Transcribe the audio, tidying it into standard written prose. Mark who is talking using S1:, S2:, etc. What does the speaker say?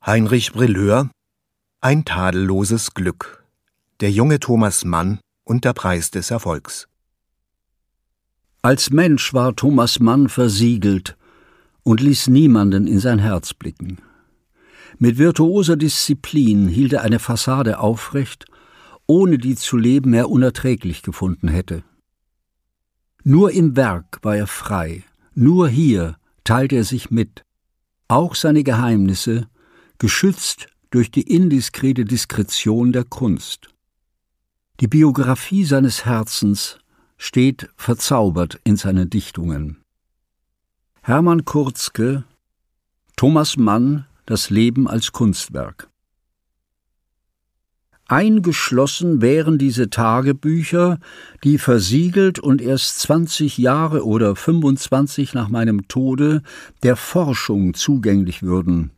S1: Heinrich Brilleur: Ein tadelloses Glück. Der junge Thomas Mann und der Preis des Erfolgs.
S2: Als Mensch war Thomas Mann versiegelt und ließ niemanden in sein Herz blicken. Mit virtuoser Disziplin hielt er eine Fassade aufrecht, ohne die zu leben er unerträglich gefunden hätte. Nur im Werk war er frei, nur hier teilte er sich mit, auch seine Geheimnisse, geschützt durch die indiskrete Diskretion der Kunst. Die Biographie seines Herzens steht verzaubert in seinen Dichtungen. Hermann Kurzke, Thomas Mann, das Leben als Kunstwerk. Eingeschlossen wären diese Tagebücher, die versiegelt und erst 20 Jahre oder 25 nach meinem Tode der Forschung zugänglich würden.